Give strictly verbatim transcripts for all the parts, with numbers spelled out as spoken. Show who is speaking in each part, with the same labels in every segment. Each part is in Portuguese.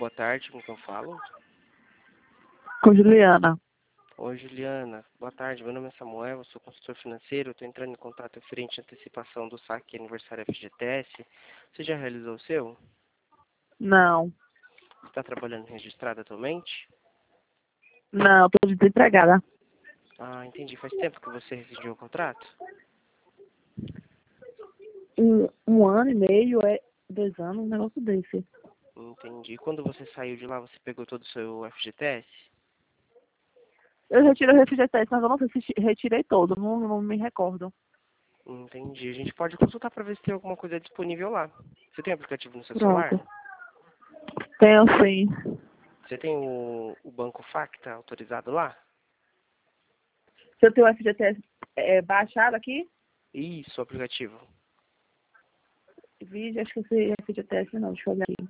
Speaker 1: boa tarde, com quem eu falo?
Speaker 2: Com Juliana.
Speaker 1: Oi, Juliana. Boa tarde, meu nome é Samuel, eu sou consultor financeiro, estou entrando em contato referente à antecipação do saque aniversário F G T S. Você já realizou o seu?
Speaker 2: Não.
Speaker 1: Você está trabalhando registrado atualmente?
Speaker 2: Não, estou desempregada.
Speaker 1: Ah, entendi. Faz tempo que você rescindiu o contrato?
Speaker 2: Um, um ano e meio, é dois anos, um negócio desse.
Speaker 1: Entendi. Quando você saiu de lá, você pegou todo o seu F G T S?
Speaker 2: Eu retirei o F G T S, mas eu não sei se retirei todo, não, não me recordo.
Speaker 1: Entendi. A gente pode consultar para ver se tem alguma coisa disponível lá. Você tem aplicativo no seu celular?
Speaker 2: Pronto. Tenho sim.
Speaker 1: Você tem o, o Banco Facta autorizado lá?
Speaker 2: Se eu tenho o F G T S é, baixado aqui,
Speaker 1: Isso, o aplicativo.
Speaker 2: vídeo, acho que esse F G T S não, deixa eu olhar aqui.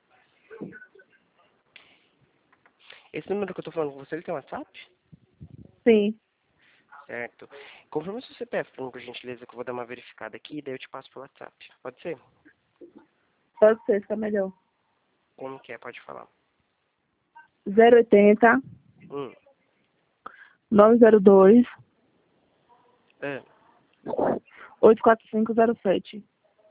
Speaker 1: Esse número que eu tô falando com você, ele tem WhatsApp?
Speaker 2: Sim,
Speaker 1: Certo. Confirma seu C P F pra mim, por gentileza, que eu vou dar uma verificada aqui, daí eu te passo pelo WhatsApp. Pode ser?
Speaker 2: pode ser, fica melhor.
Speaker 1: Como que é? Pode falar.
Speaker 2: zero oitenta,
Speaker 1: Hum.
Speaker 2: nove zero dois,
Speaker 1: É.
Speaker 2: oito quatro cinco zero sete.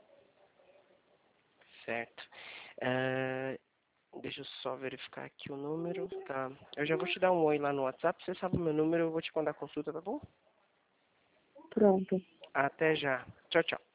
Speaker 1: Certo. É, deixa eu só verificar aqui o número. Tá. Eu já vou te dar um oi lá no WhatsApp. Você sabe o meu número, eu vou te mandar a consulta, tá bom?
Speaker 2: Pronto.
Speaker 1: Até já. Tchau, tchau.